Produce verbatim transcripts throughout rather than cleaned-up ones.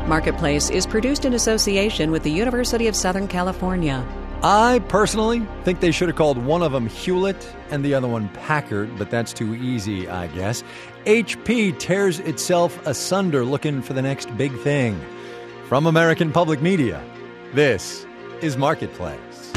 Marketplace is produced in association with the University of Southern California. I personally think they should have called one of them Hewlett and the other one Packard, but that's too easy, I guess. H P tears itself asunder looking for the next big thing. From American Public Media, this is Marketplace.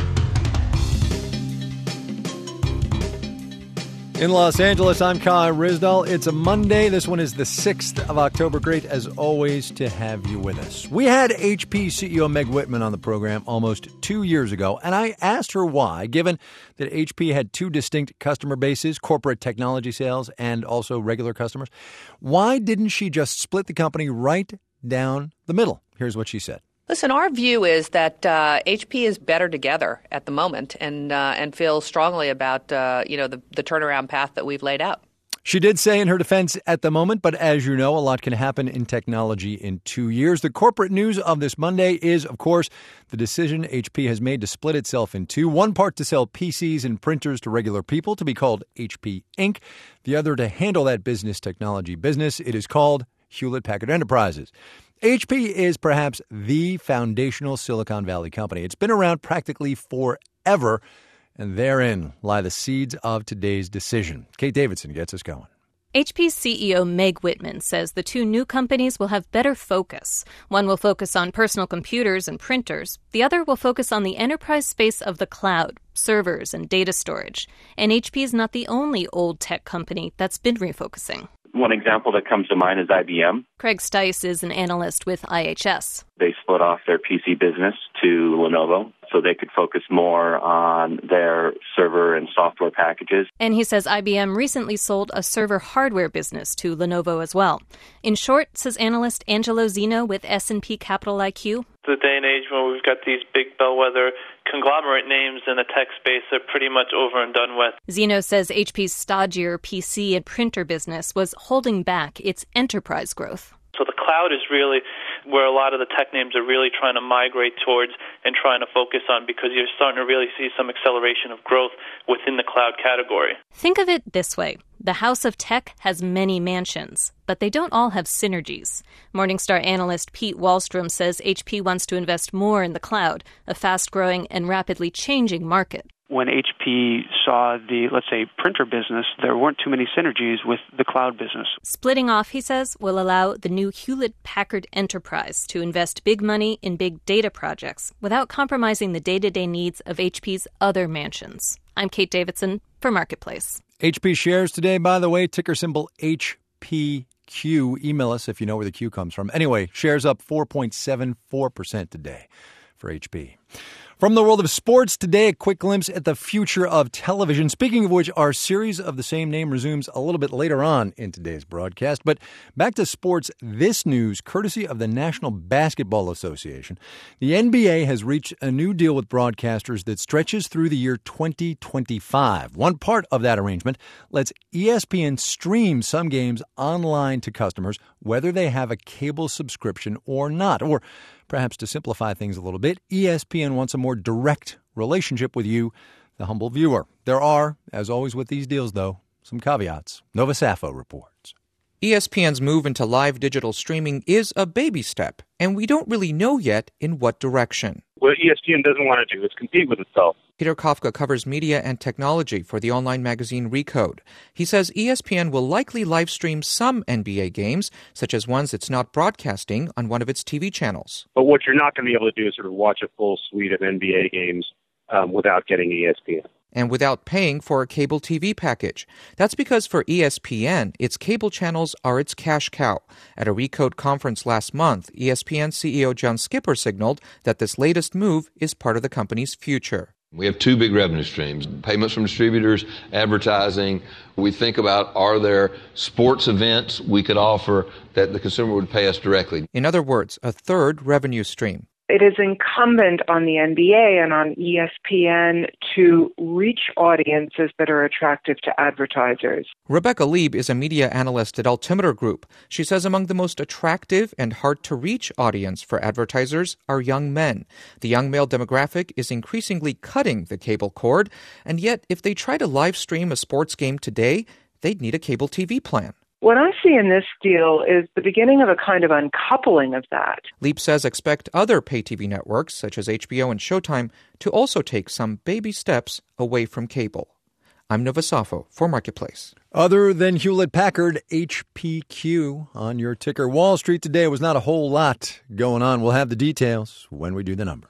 In Los Angeles, I'm Kai Ryssdal. It's a Monday. This one is the sixth of October. Great, as always, to have you with us. We had H P C E O Meg Whitman on the program almost two years ago, and I asked her why, given that H P had two distinct customer bases, corporate technology sales and also regular customers. Why didn't she just split the company right down the middle? Here's what she said. Listen, our view is that uh, H P is better together at the moment and uh, and feels strongly about uh, you know the, the turnaround path that we've laid out. She did say in her defense at the moment, but as you know, a lot can happen in technology in two years. The corporate news of this Monday is, of course, the decision H P has made to split itself in two. One part to sell P Cs and printers to regular people, to be called H P Incorporated. The other to handle that business technology business. It is called Hewlett-Packard Enterprises. H P is perhaps the foundational Silicon Valley company. It's been around practically forever, and therein lie the seeds of today's decision. Kate Davidson gets us going. H P's C E O Meg Whitman says the two new companies will have better focus. One will focus on personal computers and printers. The other will focus on the enterprise space of the cloud, servers, and data storage. And H P is not the only old tech company that's been refocusing. One example that comes to mind is I B M. Craig Stice is an analyst with I H S. They split off their P C business to Lenovo so they could focus more on their server and software packages. And he says I B M recently sold a server hardware business to Lenovo as well. In short, says analyst Angelo Zeno with S and P Capital I Q, the day and age when we've got these big bellwether conglomerate names in the tech space are pretty much over and done with. Zeno says H P's stodgier P C and printer business was holding back its enterprise growth. So the cloud is really where a lot of the tech names are really trying to migrate towards and trying to focus on, because you're starting to really see some acceleration of growth within the cloud category. Think of it this way. The House of Tech has many mansions, but they don't all have synergies. Morningstar analyst Pete Wallstrom says H P wants to invest more in the cloud, a fast-growing and rapidly changing market. When H P saw the, let's say, printer business, there weren't too many synergies with the cloud business. Splitting off, he says, will allow the new Hewlett-Packard Enterprise to invest big money in big data projects without compromising the day-to-day needs of H P's other mansions. I'm Kate Davidson for Marketplace. H P shares today, by the way, ticker symbol H P Q. Email us if you know where the Q comes from. Anyway, shares up four point seven four percent today for H P. From the world of sports today, a quick glimpse at the future of television. Speaking of which, our series of the same name resumes a little bit later on in today's broadcast. But back to sports, this news, courtesy of the National Basketball Association. The N B A has reached a new deal with broadcasters that stretches through the year twenty twenty-five. One part of that arrangement lets E S P N stream some games online to customers, whether they have a cable subscription or not. Or perhaps to simplify things a little bit, E S P N wants a more direct relationship with you, the humble viewer. There are, as always with these deals, though, some caveats. Nova Safo reports. E S P N's move into live digital streaming is a baby step, and we don't really know yet in what direction. What E S P N doesn't want to do is compete with itself. Peter Kafka covers media and technology for the online magazine Recode. He says E S P N will likely live stream some N B A games, such as ones it's not broadcasting on one of its T V channels. But what you're not going to be able to do is sort of watch a full suite of N B A games um, without getting E S P N. And without paying for a cable T V package. That's because for E S P N, its cable channels are its cash cow. At a Recode conference last month, E S P N C E O John Skipper signaled that this latest move is part of the company's future. We have two big revenue streams, payments from distributors, advertising. We think about, are there sports events we could offer that the consumer would pay us directly? In other words, a third revenue stream. It is incumbent on the N B A and on E S P N to reach audiences that are attractive to advertisers. Rebecca Lieb is a media analyst at Altimeter Group. She says among the most attractive and hard-to-reach audience for advertisers are young men. The young male demographic is increasingly cutting the cable cord, and yet if they try to live stream a sports game today, they'd need a cable T V plan. What I see in this deal is the beginning of a kind of uncoupling of that. Leap says expect other pay T V networks, such as H B O and Showtime, to also take some baby steps away from cable. I'm Nova Safo for Marketplace. Other than Hewlett-Packard, H P Q on your ticker. Wall Street today was not a whole lot going on. We'll have the details when we do the numbers.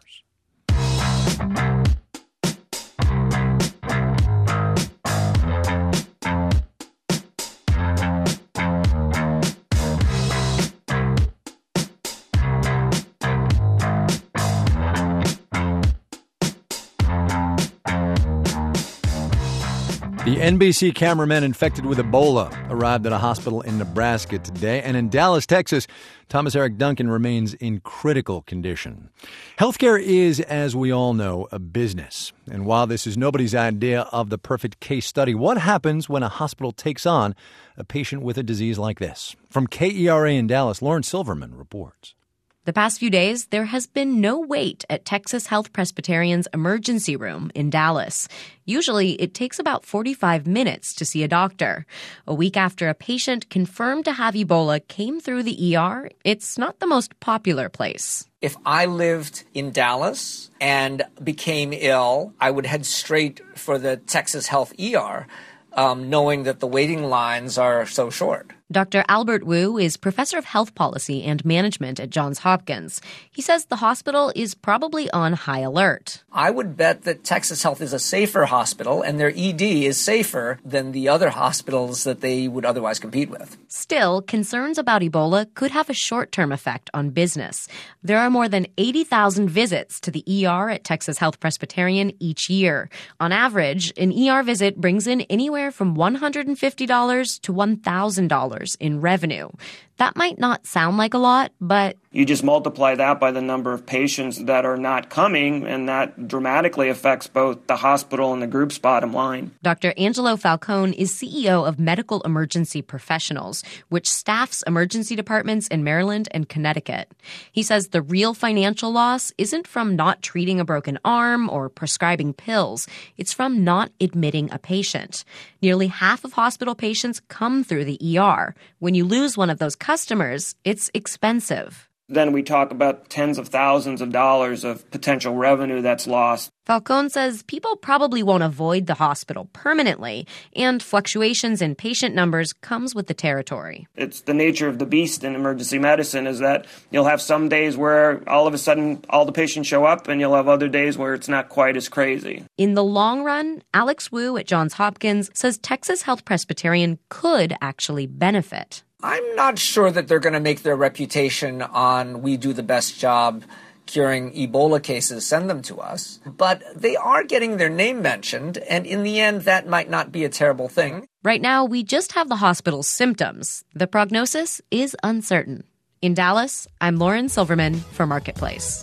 The N B C cameraman infected with Ebola arrived at a hospital in Nebraska today. And in Dallas, Texas, Thomas Eric Duncan remains in critical condition. Healthcare is, as we all know, a business. And while this is nobody's idea of the perfect case study, what happens when a hospital takes on a patient with a disease like this? From K E R A in Dallas, Lauren Silverman reports. The past few days, there has been no wait at Texas Health Presbyterian's emergency room in Dallas. Usually, it takes about forty-five minutes to see a doctor. A week after a patient confirmed to have Ebola came through the E R, it's not the most popular place. If I lived in Dallas and became ill, I would head straight for the Texas Health E R, um, knowing that the waiting lines are so short. Doctor Albert Wu is professor of health policy and management at Johns Hopkins. He says the hospital is probably on high alert. I would bet that Texas Health is a safer hospital and their E D is safer than the other hospitals that they would otherwise compete with. Still, concerns about Ebola could have a short-term effect on business. There are more than eighty thousand visits to the E R at Texas Health Presbyterian each year. On average, an E R visit brings in anywhere from one hundred fifty dollars to one thousand dollars in revenue. That might not sound like a lot, but you just multiply that by the number of patients that are not coming, and that dramatically affects both the hospital and the group's bottom line. Doctor Angelo Falcone is C E O of Medical Emergency Professionals, which staffs emergency departments in Maryland and Connecticut. He says the real financial loss isn't from not treating a broken arm or prescribing pills. It's from not admitting a patient. Nearly half of hospital patients come through the E R. When you lose one of those customers, it's expensive. Then we talk about tens of thousands of dollars of potential revenue that's lost. Falcone says people probably won't avoid the hospital permanently, and fluctuations in patient numbers comes with the territory. It's the nature of the beast in emergency medicine is that you'll have some days where all of a sudden all the patients show up, and you'll have other days where it's not quite as crazy. In the long run, Alex Wu at Johns Hopkins says Texas Health Presbyterian could actually benefit. I'm not sure that they're going to make their reputation on we do the best job curing Ebola cases, send them to us. But they are getting their name mentioned, and in the end, that might not be a terrible thing. Right now, we just have the hospital's symptoms. The prognosis is uncertain. In Dallas, I'm Lauren Silverman for Marketplace.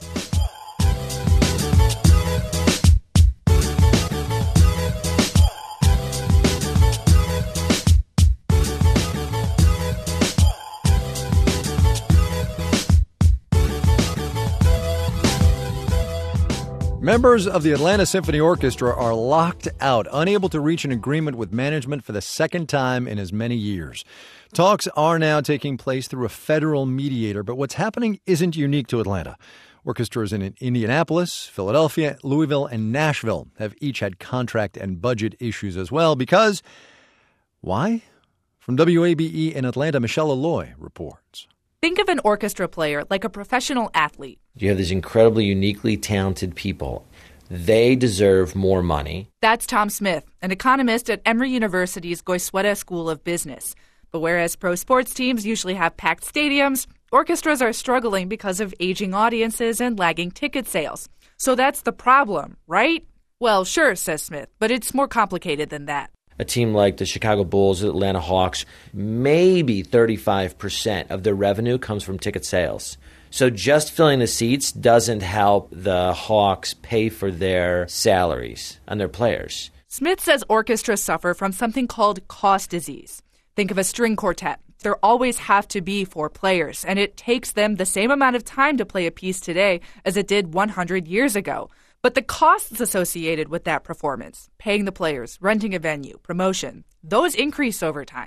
Members of the Atlanta Symphony Orchestra are locked out, unable to reach an agreement with management for the second time in as many years. Talks are now taking place through a federal mediator, but what's happening isn't unique to Atlanta. Orchestras in Indianapolis, Philadelphia, Louisville, and Nashville have each had contract and budget issues as well because, why? From W A B E in Atlanta, Michelle Alloy reports. Think of an orchestra player like a professional athlete. You have these incredibly uniquely talented people. They deserve more money. That's Tom Smith, an economist at Emory University's Goizueta School of Business. But whereas pro sports teams usually have packed stadiums, orchestras are struggling because of aging audiences and lagging ticket sales. So that's the problem, right? Well, sure, says Smith, but it's more complicated than that. A team like the Chicago Bulls, Atlanta Hawks, maybe thirty-five percent of their revenue comes from ticket sales. So just filling the seats doesn't help the Hawks pay for their salaries and their players. Smith says orchestras suffer from something called cost disease. Think of a string quartet. There always have to be four players, and it takes them the same amount of time to play a piece today as it did one hundred years ago. But the costs associated with that performance, paying the players, renting a venue, promotion, those increase over time.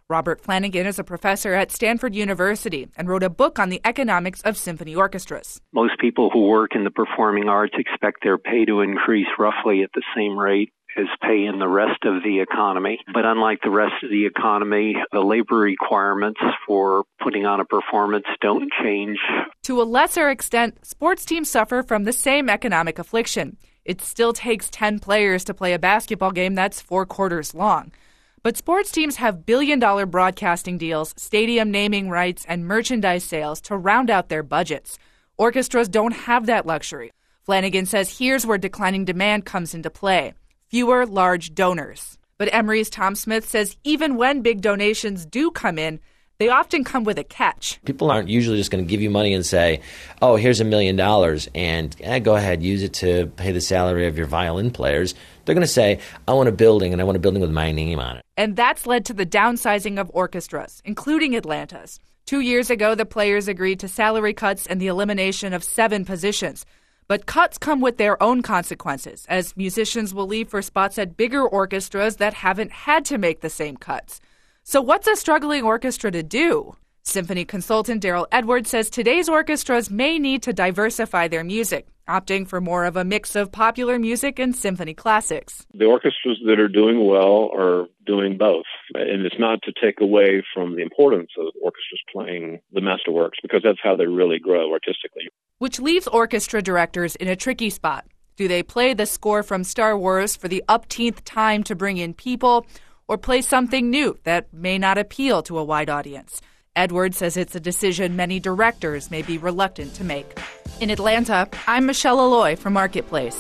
Robert Flanagan is a professor at Stanford University and wrote a book on the economics of symphony orchestras. Most people who work in the performing arts expect their pay to increase roughly at the same rate as pay in the rest of the economy. But unlike the rest of the economy, the labor requirements for putting on a performance don't change. To a lesser extent, sports teams suffer from the same economic affliction. It still takes ten players to play a basketball game that's four quarters long. But sports teams have billion-dollar broadcasting deals, stadium naming rights, and merchandise sales to round out their budgets. Orchestras don't have that luxury. Flanagan says here's where declining demand comes into play. Fewer large donors. But Emory's Tom Smith says even when big donations do come in, they often come with a catch. People aren't usually just going to give you money and say, oh, here's a million dollars, and eh, go ahead, use it to pay the salary of your violin players. They're going to say, I want a building, and I want a building with my name on it. And that's led to the downsizing of orchestras, including Atlanta's. Two years ago, the players agreed to salary cuts and the elimination of seven positions. But cuts come with their own consequences, as musicians will leave for spots at bigger orchestras that haven't had to make the same cuts. So what's a struggling orchestra to do? Symphony consultant Daryl Edwards says today's orchestras may need to diversify their music, opting for more of a mix of popular music and symphony classics. The orchestras that are doing well are doing both. And it's not to take away from the importance of orchestras playing the masterworks, because that's how they really grow artistically. Which leaves orchestra directors in a tricky spot. Do they play the score from Star Wars for the upteenth time to bring in people, or play something new that may not appeal to a wide audience? Edwards says it's a decision many directors may be reluctant to make. In Atlanta, I'm Michelle Alloy for Marketplace.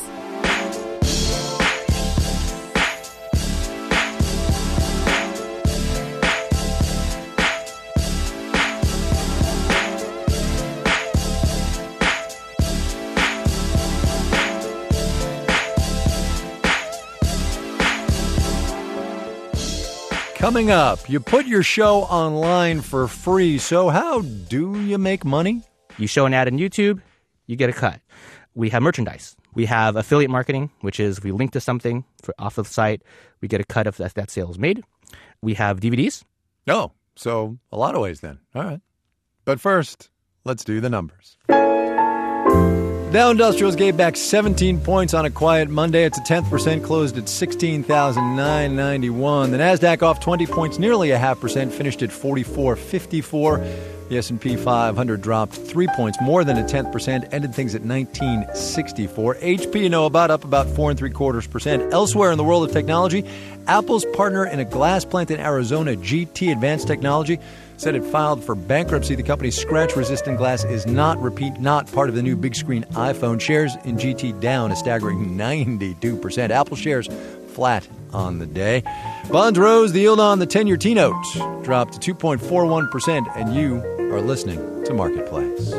Coming up, you put your show online for free, so how do you make money? You show an ad on YouTube, you get a cut. We have merchandise. We have affiliate marketing, which is if we link to something for, off of the site, we get a cut if that, that sale is made. We have D V Ds. Oh, so a lot of ways then. All right. But first, let's do the numbers. Dow Industrials gave back seventeen points on a quiet Monday. It's a tenth percent, closed at sixteen thousand nine hundred ninety-one. The Nasdaq off twenty points, nearly a half percent, finished at forty-four fifty-four. The S and P five hundred dropped three points, more than a tenth percent, ended things at nineteen sixty-four. H P, you know about, up about four and three quarters percent. Elsewhere in the world of technology, Apple's partner in a glass plant in Arizona, G T Advanced Technology, said it filed for bankruptcy. The company's scratch-resistant glass is not, repeat, not part of the new big-screen iPhone. Shares in G T down a staggering ninety-two percent. Apple shares flat on the day. Bonds rose. The yield on the ten-year T-note dropped to two point four one percent, and you are listening to Marketplace.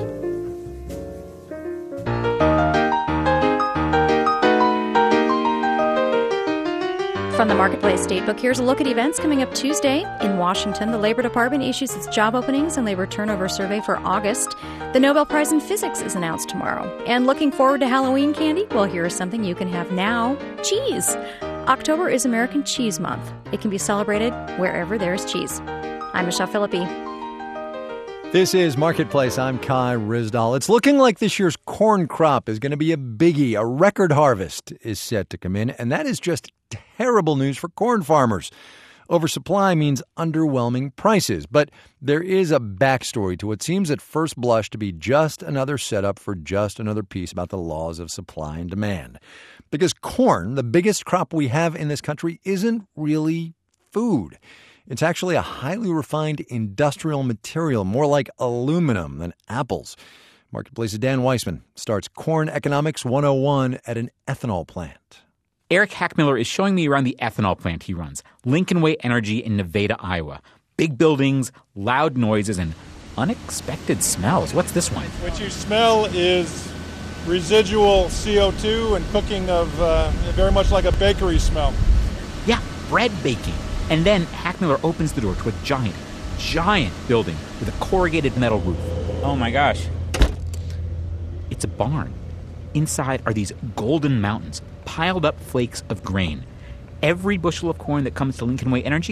From the Marketplace Datebook, here's a look at events coming up Tuesday. In Washington, the Labor Department issues its job openings and labor turnover survey for August. The Nobel Prize in Physics is announced tomorrow. And looking forward to Halloween candy? Well, here is something you can have now. Cheese! October is American Cheese Month. It can be celebrated wherever there's cheese. I'm Michelle Philippi. This is Marketplace. I'm Kai Rizdal. It's looking like this year's corn crop is going to be a biggie. A record harvest is set to come in, and that is just terrible news for corn farmers. Oversupply means underwhelming prices, but there is a backstory to what seems at first blush to be just another setup for just another piece about the laws of supply and demand. Because corn, the biggest crop we have in this country, isn't really food. It's actually a highly refined industrial material, more like aluminum than apples. Marketplace's Dan Weissman starts Corn Economics one oh one at an ethanol plant. Eric Hackmiller is showing me around the ethanol plant he runs, Lincoln Way Energy in Nevada, Iowa. Big buildings, loud noises, and unexpected smells. What's this one? What you smell is residual C O two and cooking of uh, very much like a bakery smell. Yeah, bread baking. And then Hackmiller opens the door to a giant, giant building with a corrugated metal roof. Oh my gosh. It's a barn. Inside are these golden mountains, piled up flakes of grain. Every bushel of corn that comes to Lincoln Way Energy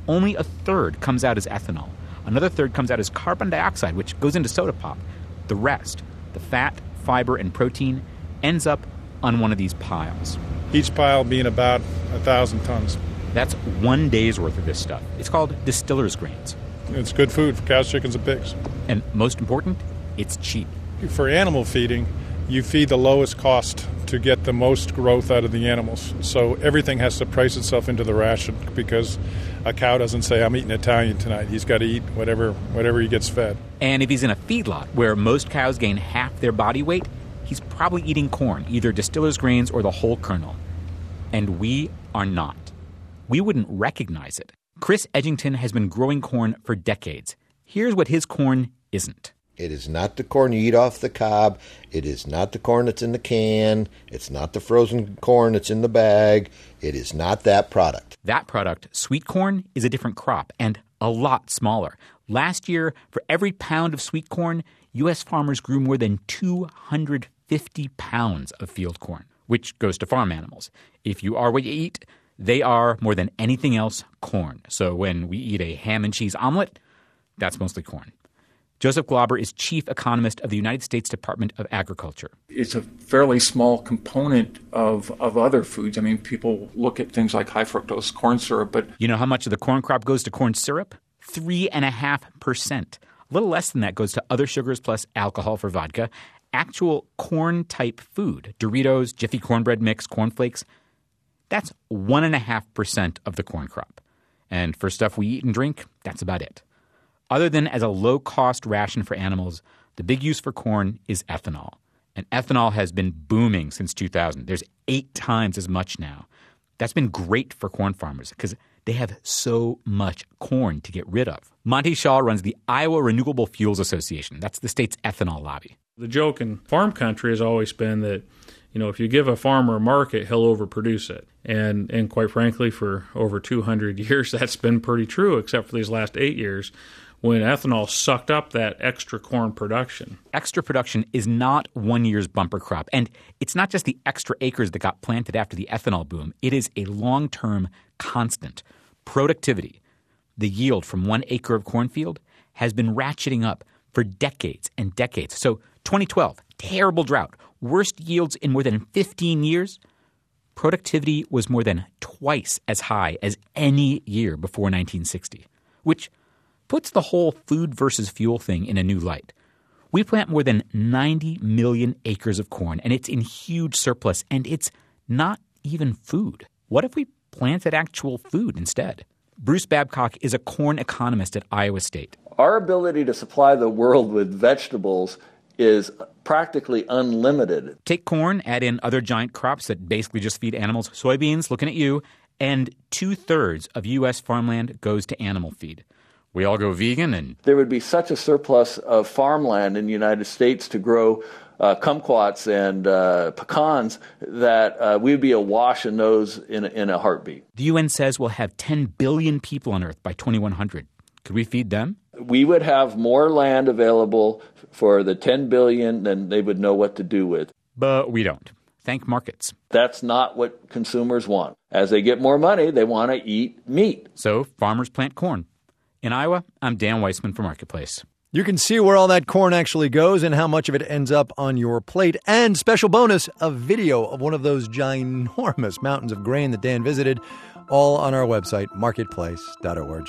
only a third comes out as ethanol. Another third comes out as carbon dioxide, which goes into soda pop. The rest, the fat, fiber, and protein, ends up on one of these piles. Each pile being about a thousand tons. That's one day's worth of this stuff. It's called distiller's grains. It's good food for cows, chickens, and pigs. And most important, it's cheap. For animal feeding, you feed the lowest cost to get the most growth out of the animals. So everything has to price itself into the ration because a cow doesn't say, I'm eating Italian tonight. He's got to eat whatever whatever he gets fed. And if he's in a feedlot where most cows gain half their body weight, he's probably eating corn, either distiller's grains or the whole kernel. And we are not. We wouldn't recognize it. Chris Edgington has been growing corn for decades. Here's what his corn isn't. It is not the corn you eat off the cob. It is not the corn that's in the can. It's not the frozen corn that's in the bag. It is not that product. That product, sweet corn, is a different crop and a lot smaller. Last year, for every pound of sweet corn, U S farmers grew more than two hundred fifty pounds of field corn, which goes to farm animals. If you are what you eat, they are, more than anything else, corn. So when we eat a ham and cheese omelet, that's mostly corn. Joseph Glauber is chief economist of the United States Department of Agriculture. It's a fairly small component of, of other foods. I mean, people look at things like high fructose corn syrup, but... You know how much of the corn crop goes to corn syrup? Three and a half percent. A little less than that goes to other sugars plus alcohol for vodka. Actual corn-type food, Doritos, Jiffy cornbread mix, cornflakes, that's one and a half percent of the corn crop. And for stuff we eat and drink, that's about it. Other than as a low-cost ration for animals, the big use for corn is ethanol. And ethanol has been booming since two thousand. There's eight times as much now. That's been great for corn farmers because they have so much corn to get rid of. Monty Shaw runs the Iowa Renewable Fuels Association. That's the state's ethanol lobby. The joke in farm country has always been that, you know, if you give a farmer a market, he'll overproduce it. And and quite frankly, for over two hundred years, that's been pretty true, except for these last eight years, when ethanol sucked up that extra corn production. Extra production is not one year's bumper crop. And it's not just the extra acres that got planted after the ethanol boom. It is a long-term constant. Productivity, the yield from one acre of cornfield, has been ratcheting up for decades and decades. So twenty twelve, terrible drought, worst yields in more than fifteen years. Productivity was more than twice as high as any year before nineteen sixty, which puts the whole food versus fuel thing in a new light. We plant more than ninety million acres of corn, and it's in huge surplus, and it's not even food. What if we planted actual food instead? Bruce Babcock is a corn economist at Iowa State. Our ability to supply the world with vegetables is practically unlimited. Take corn, add in other giant crops that basically just feed animals, soybeans, looking at you, and two-thirds of U S farmland goes to animal feed. We all go vegan and... There would be such a surplus of farmland in the United States to grow uh, kumquats and uh, pecans that uh, we would be awash in those in, in a heartbeat. The U N says we'll have ten billion people on Earth by twenty-one hundred. Could we feed them? We would have more land available for the ten billion than they would know what to do with. But we don't. Thank markets. That's not what consumers want. As they get more money, they want to eat meat. So farmers plant corn. In Iowa, I'm Dan Weissman for Marketplace. You can see where all that corn actually goes and how much of it ends up on your plate. And special bonus, a video of one of those ginormous mountains of grain that Dan visited, all on our website, marketplace dot org.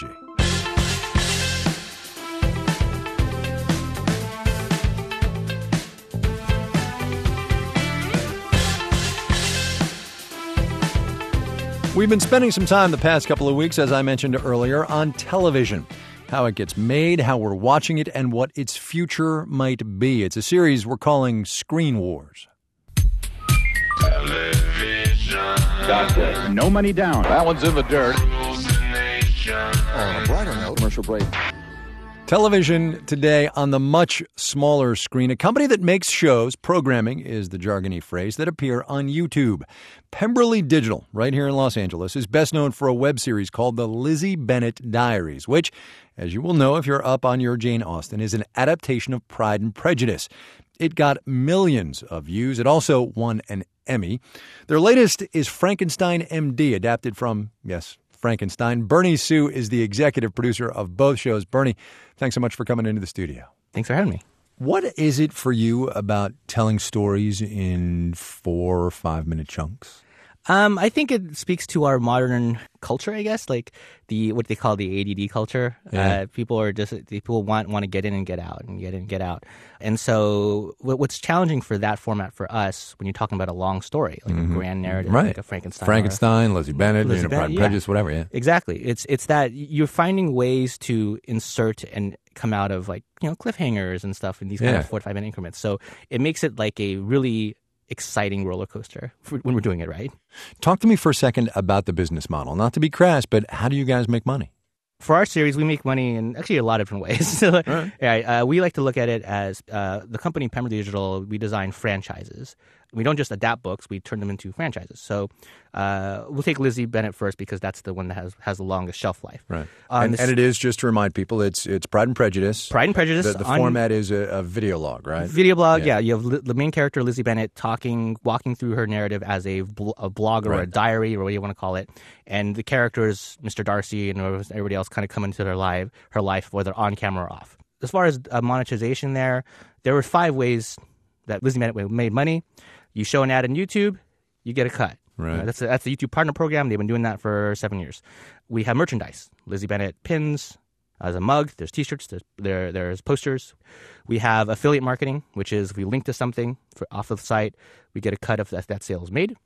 We've been spending some time the past couple of weeks, as I mentioned earlier, on television. How it gets made, how we're watching it, and what its future might be. It's a series we're calling Screen Wars. Television. Gotcha. No money down. That one's in the dirt. On a brighter note, commercial break. Television today on the much smaller screen. A company that makes shows, programming is the jargony phrase, that appear on YouTube. Pemberley Digital, right here in Los Angeles, is best known for a web series called The Lizzie Bennet Diaries, which, as you will know if you're up on your Jane Austen, is an adaptation of Pride and Prejudice. It got millions of views. It also won an Emmy. Their latest is Frankenstein M D, adapted from, yes, Frankenstein. Bernie Sue is the executive producer of both shows. Bernie, thanks so much for coming into the studio. Thanks for having me. What is it for you about telling stories in four or five minute chunks? Um, I think it speaks to our modern culture, I guess, like the what they call the A D D culture. Yeah. Uh, people are just people want want to get in and get out and get in and get out. And so what, what's challenging for that format for us when you're talking about a long story, like Mhm. a grand narrative, Right. like a Frankenstein, Frankenstein, Lizzie Bennett, Lizzie you know, Pride Bennett, and yeah. Prejudice, whatever, yeah. Exactly. It's it's that you're finding ways to insert and come out of like, you know, cliffhangers and stuff in these kind Yeah. of four to five minute increments. So it makes it like a really exciting roller coaster for, when we're doing it right. Talk to me for a second about the business model. Not to be crass, but how do you guys make money? For our series, we make money in actually a lot of different ways. So, Right. yeah, uh, we like to look at it as uh, the company Pemberley Digital, we design franchises. We don't just adapt books, we turn them into franchises. So uh, we'll take Lizzie Bennett first because that's the one that has, has the longest shelf life. Right. On and, this- and it is, just to remind people, it's it's Pride and Prejudice. Pride and Prejudice. The, the on- format is a, a video log, right? Video blog, yeah. You have li- the main character, Lizzie Bennett, talking, walking through her narrative as a, bl- a blog or a Right. diary or what you want to call it. And the characters, Mister Darcy and everybody else, kind of come into their life, her life, whether on camera or off. As far as uh, monetization there, there were five ways that Lizzie Bennett made money. You show an ad on YouTube, you get a cut. Right. Uh, that's, a, that's the YouTube partner program. They've been doing that for seven years. We have merchandise. Lizzie Bennett pins, as a mug, there's T-shirts, there's there, there's posters. We have affiliate marketing, which is if we link to something for, off of the site, we get a cut of that, that sale is made.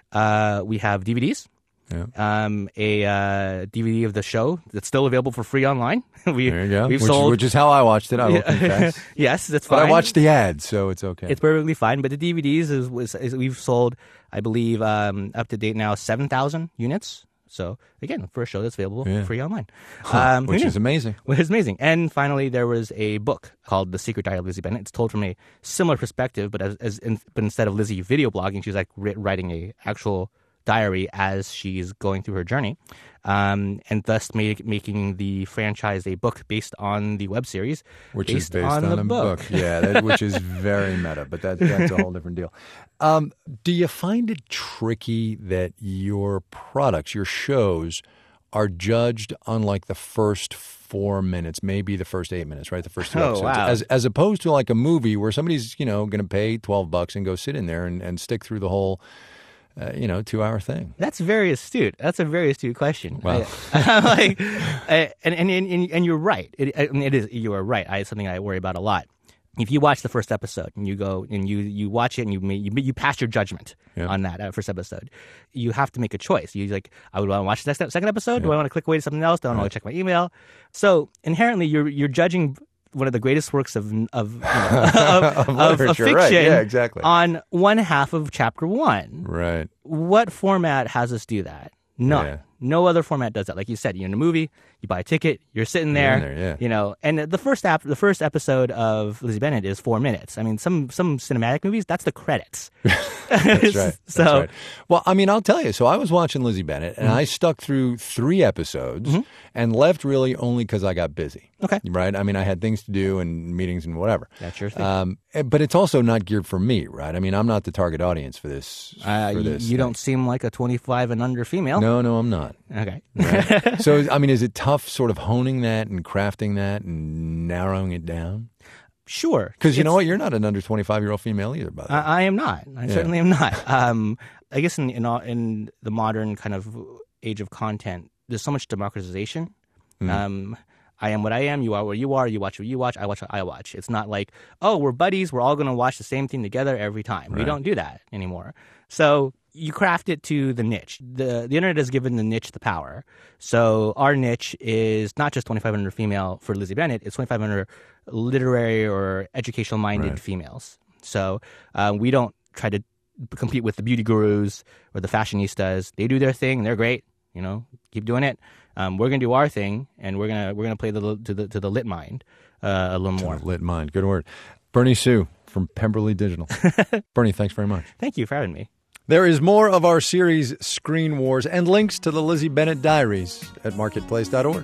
Uh, we have D V Ds. Yeah. Um, a uh, D V D of the show that's still available for free online. we, There you go. We've which, sold, which is how I watched it, I will confess. Yes, that's But fine. I watched the ads, so it's okay. It's perfectly fine. But the D V Ds is, is, is we've sold, I believe, um, up to date now seven thousand units. So again, for a show that's available Yeah. free online, Huh, um, which yeah. is amazing. Which is amazing. And finally, there was a book called The Secret Diary of Lizzie Bennett. It's told from a similar perspective, but as, as in, but instead of Lizzie video blogging, she's like ri- writing a actual diary as she's going through her journey, um, and thus make, making the franchise a book based on the web series, Which based is based on, on, the a book. book. Yeah, that, which is very meta, but that, that's a whole different deal. Um, do you find it tricky that your products, your shows, are judged on like the first four minutes, maybe the first eight minutes, right? The first two Oh, episodes, wow. as as opposed to like a movie where somebody's you know going to pay twelve bucks and go sit in there and, and stick through the whole. Uh, you know, two-hour thing. That's very astute. That's a very astute question. Wow. I, like, I, and, and and and you're right. It, I mean, it is. You are right. I, it's something I worry about a lot. If you watch the first episode and you go and you, you watch it and you you, you pass your judgment Yeah. on that uh, first episode, you have to make a choice. You like, I would want to watch the next, second episode. Do I want to click away to something else? Do I want Right. to check my email? So inherently, you're you're judging one of the greatest works of of you know, of, Of of, of literature, fiction right. Yeah, exactly. on one half of chapter one. Right. What format has us do that? None. Yeah. No other format does that. Like you said, you're in a movie, you buy a ticket, you're sitting there, You're in there, yeah. you know. And the first ap- the first episode of Lizzie Bennett is four minutes. I mean, some some cinematic movies, that's the credits. That's right. That's So- right. Well, I mean, I'll tell you. So I was watching Lizzie Bennett, and Mhm. I stuck through three episodes Mhm. and left really only because I got busy. Okay. Right? I mean, I had things to do and meetings and whatever. That's your thing. Um, eh, but it's also not geared for me, right? I mean, I'm not the target audience for this. Uh, for you this you thing. don't seem like a twenty-five and under female. No, no, I'm not. Okay. Right? So, I mean, is it tough sort of honing that and crafting that and narrowing it down? Sure. Because you know It's- what? You're not an under twenty-five-year-old female either, by the way. I, I am not. I Yeah. certainly am not. Um, I guess in, in all- in the modern kind of age of content, there's so much democratization. Mhm. Um, I am what I am. You are what you are. You watch what you watch. I watch what I watch. It's not like, oh, we're buddies. We're all going to watch the same thing together every time. We Right. don't do that anymore. So you craft it to the niche. The the internet has given the niche the power. So our niche is not just twenty-five hundred female for Lizzie Bennett. It's twenty-five hundred literary or educational minded Right. females. So uh, we don't try to compete with the beauty gurus or the fashionistas. They do their thing. They're great. You know, keep doing it. Um, we're gonna do our thing, and we're gonna we're gonna play the to the to the lit mind uh, a little more. Lit mind. Good word. Bernie Sue from Pemberley Digital. Bernie, thanks very much. Thank you for having me. There is more of our series Screen Wars and links to the Lizzie Bennett Diaries at marketplace dot org.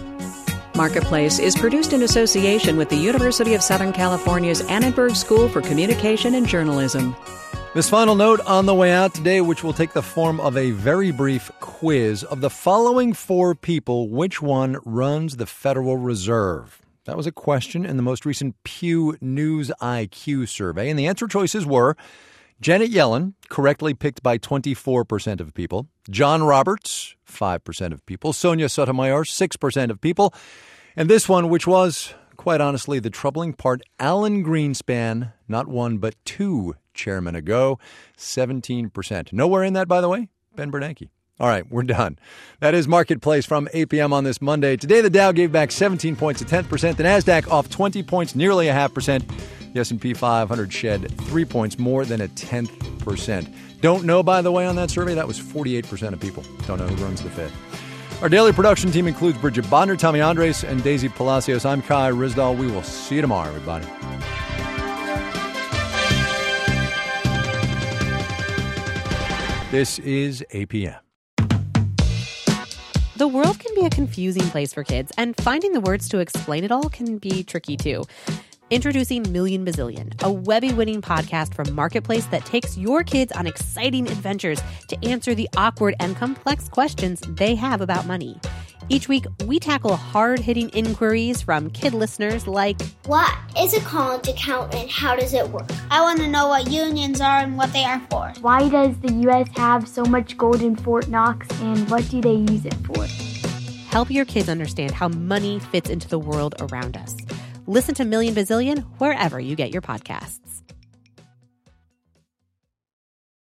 Marketplace is produced in association with the University of Southern California's Annenberg School for Communication and Journalism. This final note on the way out today, which will take the form of a very brief quiz. Of the following four people, which one runs the Federal Reserve? That was a question in the most recent Pew News I Q survey, and the answer choices were Janet Yellen, correctly picked by twenty-four percent of people, John Roberts, five percent of people, Sonia Sotomayor, six percent of people, and this one, which was, quite honestly, the troubling part, Alan Greenspan, not one but two chairmen ago, seventeen percent. Nowhere in that, by the way, Ben Bernanke. All right, we're done. That is Marketplace from eight p.m. on this Monday. Today, the Dow gave back seventeen points, a tenth percent. The NASDAQ off twenty points, nearly a half percent. The S and P five hundred shed three points, more than a tenth percent. Don't know, by the way, on that survey, that was forty-eight percent of people. Don't know who runs the Fed. Our daily production team includes Bridget Bonner, Tommy Andres, and Daisy Palacios. I'm Kai Ryssdal. We will see you tomorrow, everybody. This is eight p.m. The world can be a confusing place for kids, and finding the words to explain it all can be tricky, too. Introducing Million Bazillion, a Webby-winning podcast from Marketplace that takes your kids on exciting adventures to answer the awkward and complex questions they have about money. Each week, we tackle hard-hitting inquiries from kid listeners like, what is a college account and how does it work? I want to know what unions are and what they are for. Why does the U S have so much gold in Fort Knox and what do they use it for? Help your kids understand how money fits into the world around us. Listen to Million Bazillion wherever you get your podcasts.